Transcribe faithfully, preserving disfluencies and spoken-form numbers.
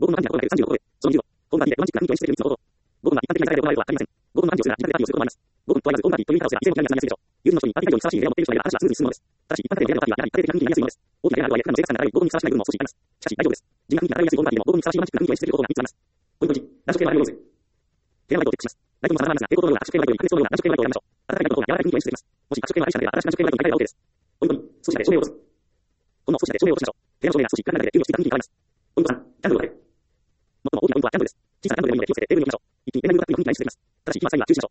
分の範囲がさんじゅうろく項目で、そのにじゅうを、項目 B でロマンチックな雰囲気を演出するみっつの方法。ご分は一般的な理解で行われることはありません。ご分の範囲をするなら、自分でをすることもあります。ご分とはまず、項目 B というカオスが以前の議論につながりやすいでしょう。友人の人にパーティー内容にふさわしい例を持っている人がいれば話はスムーズに進むのです。ただし、一般的な例のパーティーはやはり一般的な雰囲気になりやすいものです。大きな例がある場合、約束の生活感が長いご分にふさわしくない部分も少しあります。しかし、大丈夫です。地味な雰囲気が流れやすいご分パーティーでもご分にふさわしいロマンチックな雰囲気を演出する方法がみっつあります。ポイントいち、男女系のライブローズ。テーマライトをチェックします。ライトも様々なんですが、傾向のような男女系のライトより白熱のような男女系のライトを選びましょう。温かいライトの方が柔らかい雰囲気を演出しています。もし男女系の愛者であれば、新しい男女系のライトに変えれば OK です。ポイントに、少しだけ照明を落とす。この少しだけ照明を落としましょう。部屋の照明が少し暗くなるだけで、有利をしていた雰囲気に変わります。ポイントさん、キャンドルを当てる。最も大きなポイントはキャンドルです。小さなキャンドルでも焼き寄せてテーブルに置きましょう。一気にエナジーが高い雰囲気が演出できます。ただし、息はサインは中止しましょう。